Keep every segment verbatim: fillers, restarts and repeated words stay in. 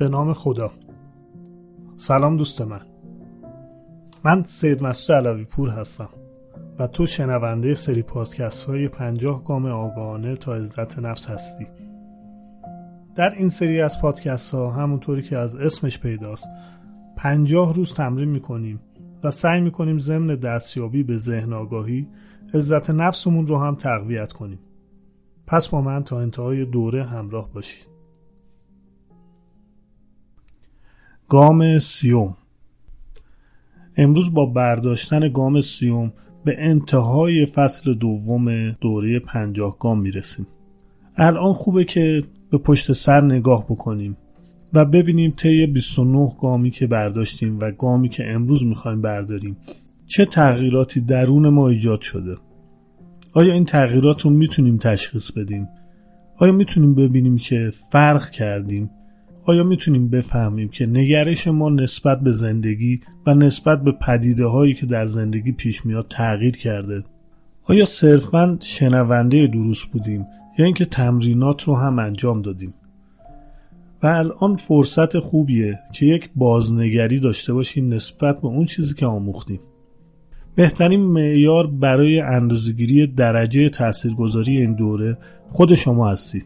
به نام خدا. سلام دوست من. من سید مسعود علوی پور هستم و تو شنونده سری پادکست های پنجاه گام آگاهانه تا عزت نفس هستی. در این سری از پادکست ها همونطوری که از اسمش پیداست پنجاه روز تمرین میکنیم و سعی میکنیم ضمن دستیابی به ذهن آگاهی عزت نفسمون رو هم تقویت کنیم. پس با من تا انتهای دوره همراه باشید. گام سیوم. امروز با برداشتن گام سیوم به انتهای فصل دوم دوره پنجاه گام میرسیم. الان خوبه که به پشت سر نگاه بکنیم و ببینیم طی بیست و نه گامی که برداشتیم و گامی که امروز میخوایم برداریم چه تغییراتی درون ما ایجاد شده. آیا این تغییرات رو میتونیم تشخیص بدیم؟ آیا میتونیم ببینیم که فرق کردیم؟ آیا میتونیم بفهمیم که نگرش ما نسبت به زندگی و نسبت به پدیده هایی که در زندگی پیش میاد تغییر کرده؟ آیا صرفاً شنونده دروس بودیم یا اینکه تمرینات رو هم انجام دادیم؟ و الان فرصت خوبیه که یک بازنگری داشته باشیم نسبت به اون چیزی که آموختیم. بهترین معیار برای اندازه‌گیری درجه تاثیرگذاری این دوره خود شما هستید.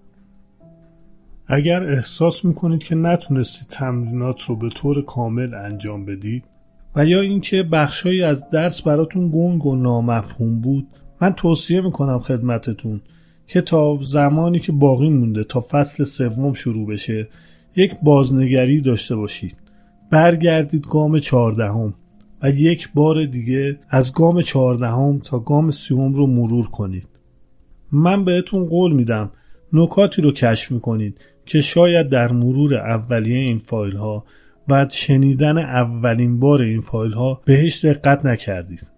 اگر احساس میکنید که نتونستید تمرینات رو به طور کامل انجام بدید و یا اینکه بخشایی از درس براتون گنگ و نامفهوم بود، من توصیه میکنم خدمتتون که تا زمانی که باقی مونده تا فصل سوم شروع بشه یک بازنگری داشته باشید. برگردید گام چهاردهم و یک بار دیگه از گام چهاردهم تا گام سیوم رو مرور کنید. من بهتون قول میدم نکاتی رو کشف میکنید که شاید در مرور اولیه این فایل ها و شنیدن اولین بار این فایل ها بهش دقت نکردید.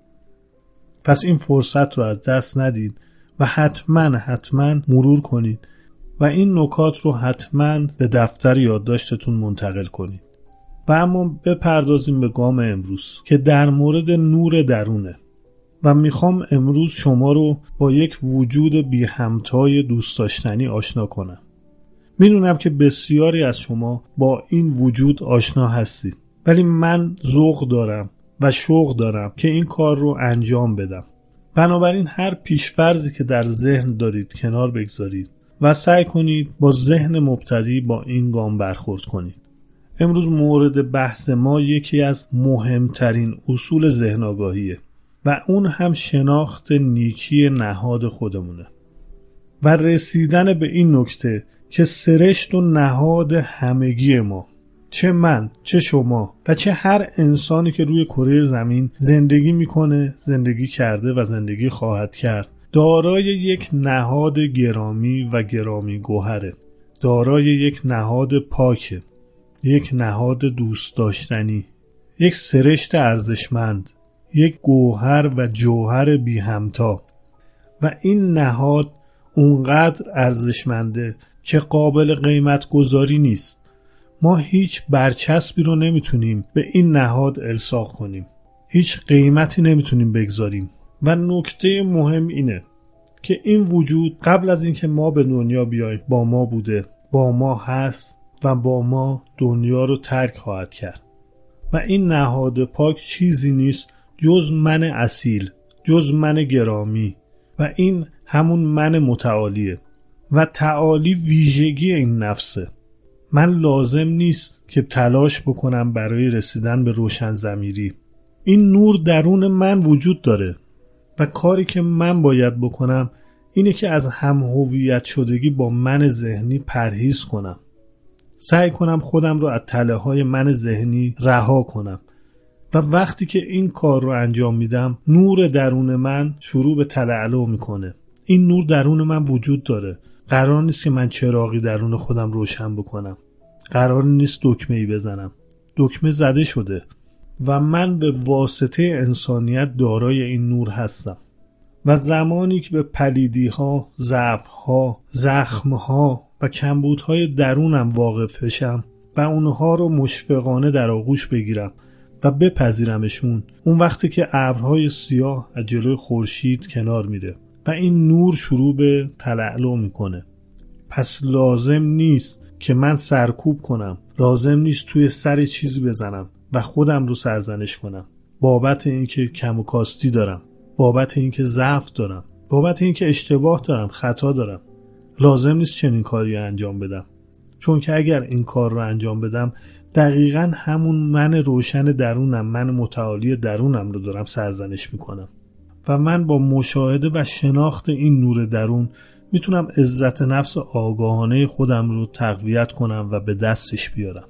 پس این فرصت رو از دست ندید و حتما حتما مرور کنید و این نکات رو حتما به دفتر یادداشتتون منتقل کنید. و اما بپردازیم به گام امروز که در مورد نور درونه و میخوام امروز شما رو با یک وجود بی همتای دوست داشتنی آشنا کنم. میدونم که بسیاری از شما با این وجود آشنا هستید، ولی من ذوق دارم و شوق دارم که این کار رو انجام بدم. بنابراین هر پیشفرضی که در ذهن دارید کنار بگذارید و سعی کنید با ذهن مبتدی با این گام برخورد کنید. امروز مورد بحث ما یکی از مهمترین اصول ذهن آگاهیه و اون هم شناخت نیکی نهاد خودمونه و رسیدن به این نکته که سرشت و نهاد همگی ما، چه من، چه شما و چه هر انسانی که روی کره زمین زندگی میکنه، زندگی کرده و زندگی خواهد کرد، دارای یک نهاد گرامی و گرامی گوهره، دارای یک نهاد پاکه، یک نهاد دوست داشتنی، یک سرشت ارزشمند، یک گوهر و جوهر بی همتا. و این نهاد اونقدر ارزشمنده که قابل قیمت گذاری نیست. ما هیچ برچسبی رو نمیتونیم به این نهاد الصاق کنیم، هیچ قیمتی نمیتونیم بگذاریم. و نکته مهم اینه که این وجود قبل از اینکه ما به دنیا بیاییم با ما بوده، با ما هست و با ما دنیا رو ترک خواهد کرد. و این نهاد پاک چیزی نیست جز من اصیل، جز من گرامی و این همون من متعالیه و تعالی ویژگی این نفسه. من لازم نیست که تلاش بکنم برای رسیدن به روشن ضمیری. این نور درون من وجود داره و کاری که من باید بکنم اینه که از هم هویت شدگی با من ذهنی پرهیز کنم. سعی کنم خودم رو از تله‌های من ذهنی رها کنم و وقتی که این کار رو انجام میدم نور درون من شروع به تلألؤ میکنه. این نور درون من وجود داره. قرار نیست که من چراغی درون خودم روشن بکنم. قرار نیست دکمه‌ای بزنم. دکمه زده شده و من به واسطه انسانیت دارای این نور هستم. و زمانی که به پلیدی‌ها، ضعف‌ها، زخم‌ها و کمبودهای درونم واقف بشم و اونها رو مشفقانه در آغوش بگیرم و بپذیرمشون، اون وقتی که ابرهای سیاه از جلوی خورشید کنار میره و این نور شروع به تلألؤ میکنه. پس لازم نیست که من سرکوب کنم، لازم نیست توی سر چیزی بزنم و خودم رو سرزنش کنم بابت اینکه کم و کاستی دارم، بابت اینکه ضعف دارم، بابت اینکه اشتباه دارم، خطا دارم. لازم نیست چنین کاری انجام بدم، چون که اگر این کار رو انجام بدم دقیقاً همون من روشن درونم، من متعالی درونم رو دارم سرزنش میکنم و من با مشاهده و شناخت این نور درون میتونم عزت نفس آگاهانه خودم رو تقویت کنم و به دستش بیارم.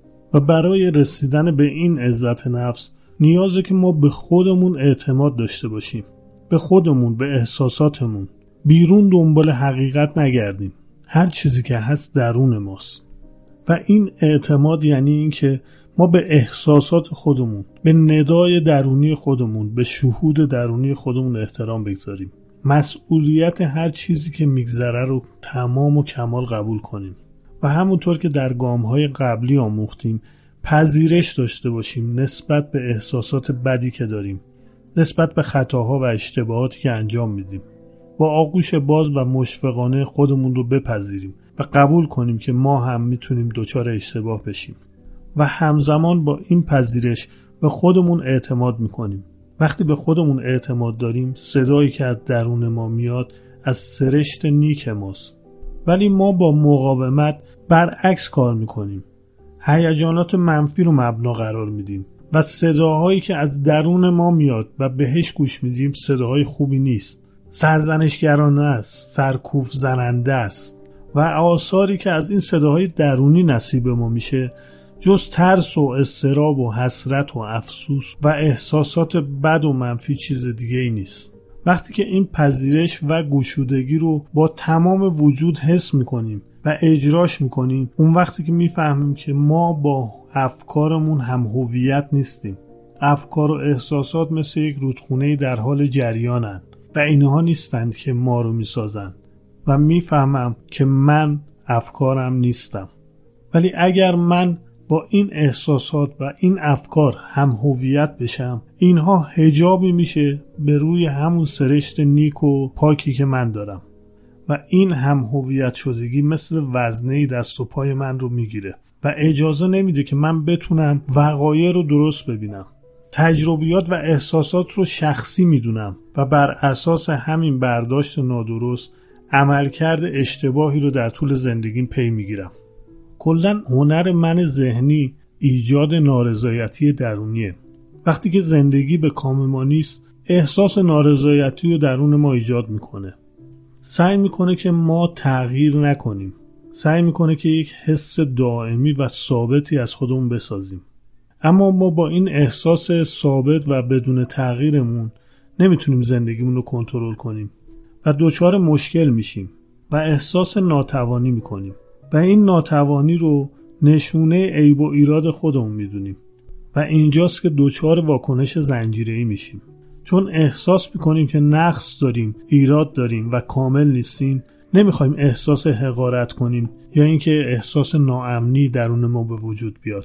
و برای رسیدن به این عزت نفس نیازه که ما به خودمون اعتماد داشته باشیم، به خودمون، به احساساتمون. بیرون دنبال حقیقت نگردیم، هر چیزی که هست درون ماست. و این اعتماد یعنی این که ما به احساسات خودمون، به ندای درونی خودمون، به شهود درونی خودمون احترام بگذاریم. مسئولیت هر چیزی که میگذره رو تمام و کمال قبول کنیم و همونطور که در گام‌های قبلی آموختیم پذیرش داشته باشیم نسبت به احساسات بدی که داریم، نسبت به خطاها و اشتباهاتی که انجام میدیم. با آغوش باز و مشفقانه خودمون رو بپذیریم و قبول کنیم که ما هم میتونیم دچار اشتباه بشیم و همزمان با این پذیرش به خودمون اعتماد میکنیم. وقتی به خودمون اعتماد داریم صدایی که از درون ما میاد از سرشت نیک ماست. ولی ما با مقاومت برعکس کار میکنیم، هیجانات منفی رو مبنا قرار میدیم و صداهایی که از درون ما میاد و بهش گوش میدیم صداهای خوبی نیست، سرزنشگرانه است، سرکوف زننده است و آثاری که از این صداهای درونی نصیب ما میشه جز ترس و اضطراب و حسرت و افسوس و احساسات بد و منفی چیز دیگه ای نیست. وقتی که این پذیرش و گشودگی رو با تمام وجود حس میکنیم و اجراش میکنیم، اون وقتی که میفهمیم که ما با افکارمون هم هویت نیستیم. افکار و احساسات مثل یک رودخونه در حال جریانن و اینها نیستند که ما رو میسازن و میفهمم که من افکارم نیستم. ولی اگر من با این احساسات و این افکار هم هویت بشم، اینها حجابی میشه به روی همون سرشت نیک و پاکی که من دارم و این هم هویت شدگی مثل وزنه دست و پای من رو میگیره و اجازه نمیده که من بتونم وقایع رو درست ببینم. تجربیات و احساسات رو شخصی میدونم و بر اساس همین برداشت نادرست عملکرد اشتباهی رو در طول زندگیم پی میگیرم. کلاً هنر من ذهنی ایجاد نارضایتی درونیه. وقتی که زندگی به کام ما نیست، احساس نارضایتی رو درون ما ایجاد میکنه. سعی میکنه که ما تغییر نکنیم. سعی میکنه که یک حس دائمی و ثابتی از خودمون بسازیم. اما ما با این احساس ثابت و بدون تغییرمون نمیتونیم زندگیمون رو کنترل کنیم و دچار مشکل میشیم و احساس ناتوانی میکنیم و این ناتوانی رو نشونه عیب و ایراد خودمون میدونیم و اینجاست که دچار واکنش زنجیره‌ای میشیم. چون احساس میکنیم که نقص داریم، ایراد داریم و کامل نیستیم، نمیخوایم احساس حقارت کنیم یا اینکه احساس ناامنی درون ما به وجود بیاد.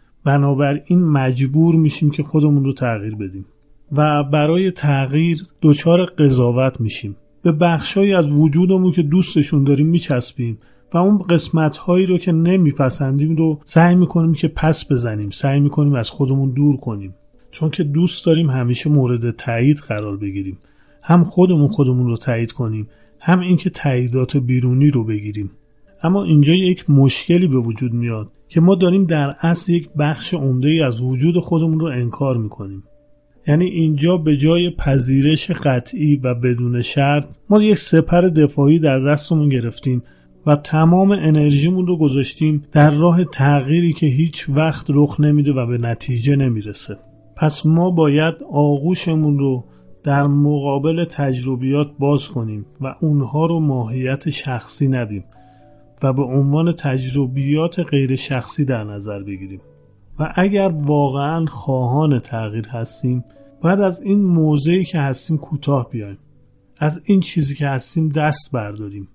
بنابراین مجبور میشیم که خودمون رو تغییر بدیم و برای تغییر دچار قضاوت میشیم. به بخشایی از وجودمون که دوستشون داریم میچسبیم و اون قسمت‌هایی رو که نمیپسندیم رو سعی میکنیم که پس بزنیم، سعی میکنیم از خودمون دور کنیم، چون که دوست داریم همیشه مورد تایید قرار بگیریم. هم خودمون خودمون رو تایید کنیم، هم اینکه تاییدات بیرونی رو بگیریم. اما اینجا یک مشکلی به وجود میاد که ما داریم در اصل یک بخش عمده‌ای از وجود خودمون رو انکار میکنیم. یعنی اینجا به جای پذیرش قطعی و بدون شرط ما یک سپر دفاعی در دستمون گرفتیم و تمام انرژیمون رو گذاشتیم در راه تغییری که هیچ وقت رخ نمیده و به نتیجه نمیرسه. پس ما باید آغوشمون رو در مقابل تجربیات باز کنیم و اونها رو ماهیت شخصی ندیم و به عنوان تجربیات غیر شخصی در نظر بگیریم. و اگر واقعاً خواهان تغییر هستیم، باید از این موضعی که هستیم کوتاه بیایم. از این چیزی که هستیم دست برداریم.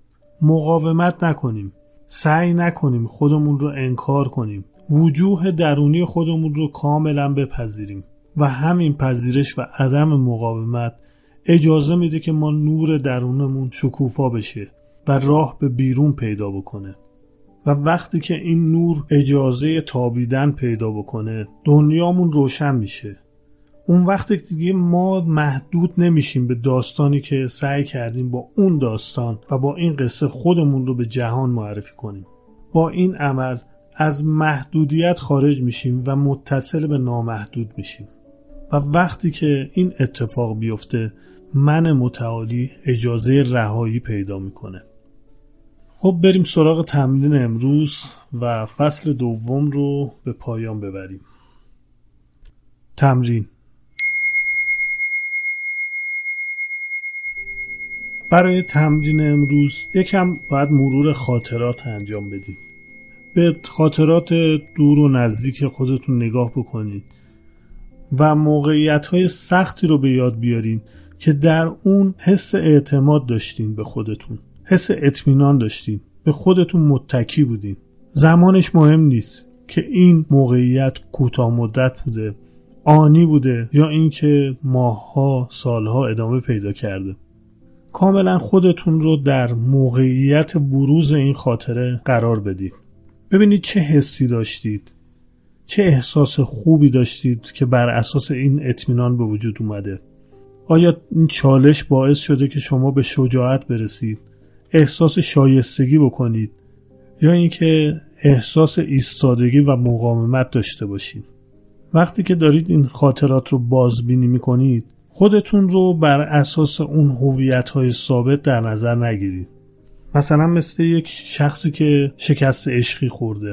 مقاومت نکنیم. سعی نکنیم خودمون رو انکار کنیم. وجوه درونی خودمون رو کاملاً بپذیریم. و همین پذیرش و عدم مقاومت اجازه میده که ما نور درونمون شکوفا بشه و راه به بیرون پیدا بکنه. و وقتی که این نور اجازه تابیدن پیدا بکنه دنیامون روشن میشه. اون وقتی دیگه ما محدود نمیشیم به داستانی که سعی کردیم با اون داستان و با این قصه خودمون رو به جهان معرفی کنیم. با این عمل از محدودیت خارج میشیم و متصل به نامحدود میشیم و وقتی که این اتفاق بیفته من متعالی اجازه رهایی پیدا میکنه. خب بریم سراغ تمرین امروز و فصل دوم رو به پایان ببریم. تمرین: برای تمرین امروز یکم باید مرور خاطرات انجام بدید. به خاطرات دور و نزدیک خودتون نگاه بکنید و موقعیت‌های سختی رو به یاد بیارین که در اون حس اعتماد داشتین به خودتون، حس اطمینان داشتین، به خودتون متکی بودین. زمانش مهم نیست که این موقعیت کوتاه مدت بوده، آنی بوده یا اینکه ماه‌ها، سال‌ها ادامه پیدا کرده. کاملا خودتون رو در موقعیت بروز این خاطره قرار بدید. ببینید چه حسی داشتید، چه احساس خوبی داشتید که بر اساس این اطمینان به وجود اومده. آیا این چالش باعث شده که شما به شجاعت برسید، احساس شایستگی بکنید یا اینکه احساس ایستادگی و مقاومت داشته باشید؟ وقتی که دارید این خاطرات رو بازبینی میکنید خودتون رو بر اساس اون هویت‌های ثابت در نظر نگیرید. مثلا مثل یک شخصی که شکست عشقی خورده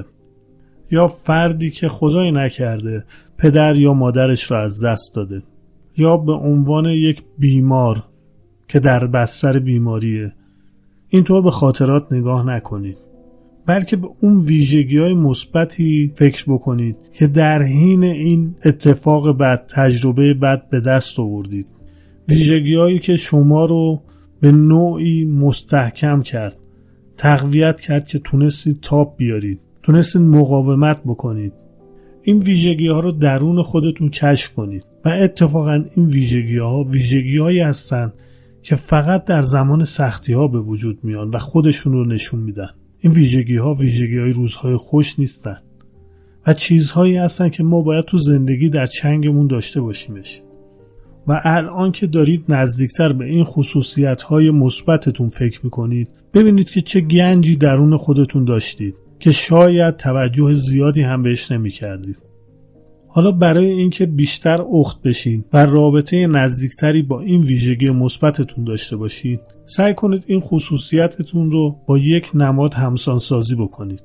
یا فردی که خدای نکرده پدر یا مادرش رو از دست داده یا به عنوان یک بیمار که در بستر بیماریه. اینطور به خاطرات نگاه نکنید، بلکه به اون ویژگی‌های مثبتی فکر بکنید که در حین این اتفاق بد، تجربه بد به دست آوردید. ویژگی‌هایی که شما رو به نوعی مستحکم کرد، تقویت کرد که تونستید تاب بیارید، تونستید مقاومت بکنید. این ویژگی‌ها رو درون خودتون کشف کنید و اتفاقاً این ویژگی‌ها ویژگی‌هایی هستن که فقط در زمان سختی‌ها به وجود میان و خودشون رو نشون میدن. این ویژگی‌ها ویژگی‌های روزهای خوش نیستن و چیزهایی هستن که ما باید تو زندگی در چنگمون داشته باشیمش. و الان که دارید نزدیکتر به این خصوصیت‌های مثبتتون فکر می‌کنید، ببینید که چه گنجی درون خودتون داشتید که شاید توجه زیادی هم بهش نمی‌کردید. حالا برای اینکه بیشتر اخت بشین و رابطه نزدیکتری با این ویژگی مثبتتون داشته باشید، سعی کنید این خصوصیتتون رو با یک نماد همسان سازی بکنید.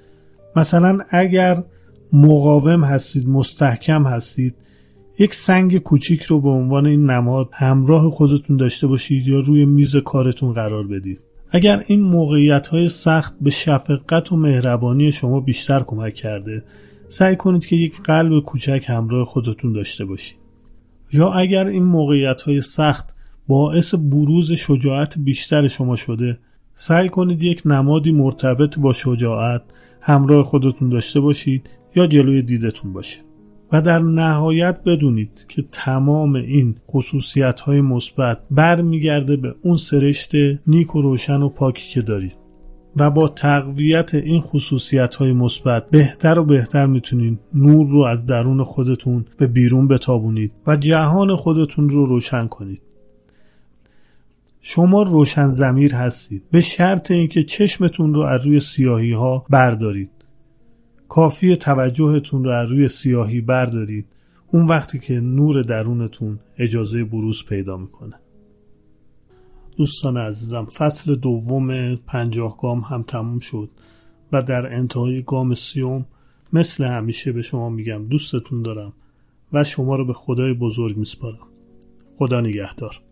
مثلا اگر مقاوم هستید، مستحکم هستید، یک سنگ کوچیک رو به عنوان این نماد همراه خودتون داشته باشید یا روی میز کارتون قرار بدید. اگر این موقعیت‌های سخت به شفقت و مهربانی شما بیشتر کمک کرده، سعی کنید که یک قلب کوچک همراه خودتون داشته باشید. یا اگر این موقعیت‌های سخت باعث بروز شجاعت بیشتر شما شده، سعی کنید یک نمادی مرتبط با شجاعت همراه خودتون داشته باشید یا جلوی دیدتون باشه. و در نهایت بدونید که تمام این خصوصیت‌های مثبت برمیگرده به اون سرشت نیک و روشن و پاکی که دارید و با تقویت این خصوصیت‌های مثبت بهتر و بهتر میتونید نور رو از درون خودتون به بیرون بتابونید و جهان خودتون رو روشن کنید. شما روشن ضمیر هستید به شرط اینکه چشمتون رو از روی سیاهی‌ها بردارید. کافیه توجهتون رو از روی سیاهی بردارید، اون وقتی که نور درونتون اجازه بروز پیدا میکنه. دوستان عزیزم، فصل دوم پنجاه گام هم تموم شد و در انتهای گام سیوم مثل همیشه به شما میگم دوستتون دارم و شما رو به خدای بزرگ میسپارم. خدا نگهدار.